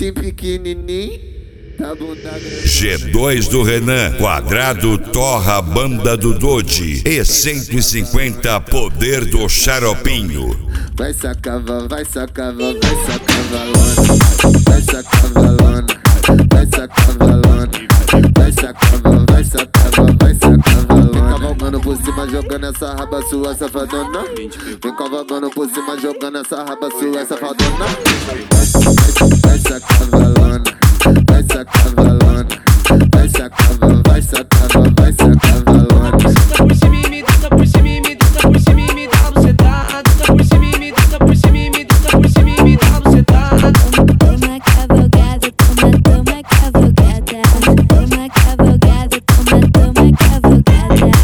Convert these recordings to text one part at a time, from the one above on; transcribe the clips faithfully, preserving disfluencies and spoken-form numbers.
peitinho pequenininho, tá bunda grande. G dois do Renan, quadrado torra a banda do Dodi e cento e cinquenta poder do Xaropinho. Vai sacava, vai sacava, vai sacavalona, vai sacavalona, vai sacavalona, vai sacava, vai sacava, vai sacavalona. Vem cavalgando por cima, jogando essa raba sua, safadona. Vem cavalgando por cima, jogando essa raba sua, safadona. Vai sacavalona, vai sacavalona, vai sacava, vai sacava, vai sacavalona. Desce por cima e me desce por cima e me desce por cima e me dá bucetada. Desce por cima e me desce por cima e me desce por cima e me dá bucetada. Toma cavalgada, toma, toma cavalgada. Toma cavalgada, toma, toma cavalgada.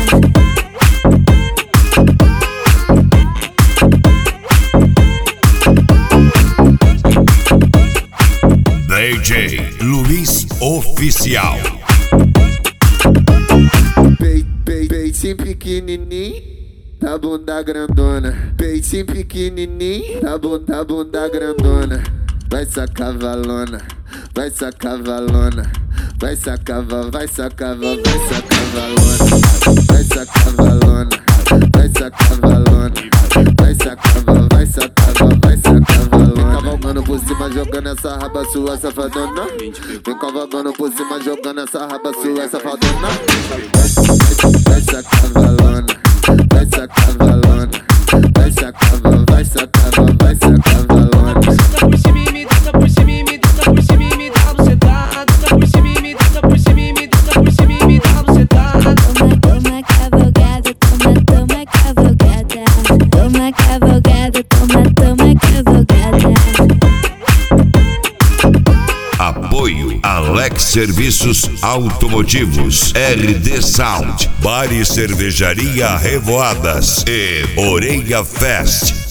D J Luiz Oficial. Peitinho pequenininho, tá bunda grandona. Peitinho pequenininho, tá bunda, bunda grandona. Vai sacavalona, vai sacavalona, vai sacava, vai sacava, vai sacavalona, vai sacavalona, vai sacavalona, vai sacava, vai sacava, vai sacavalona. Cavalgando por cima, jogando essa raba sua, safadona. Vem cavalgando por cima, jogando essa raba sua, safadona. Vai sacavalona, vai sacavalona, vai sacava, vai sacava, vai sacavalona. Desce por cima e me desce por cima e me desce por cima e me dá bucetada. Desce por cima e me desce por cima e me desce por cima e me dá bucetada. Toma, toma cavalgada, toma, toma cavalgada. Toma cavalgada, toma, toma cavalgada. Apoio Alex Serviços Automotivos, R D Sound, Bar e Cervejaria Revoadas e Orelha Fest.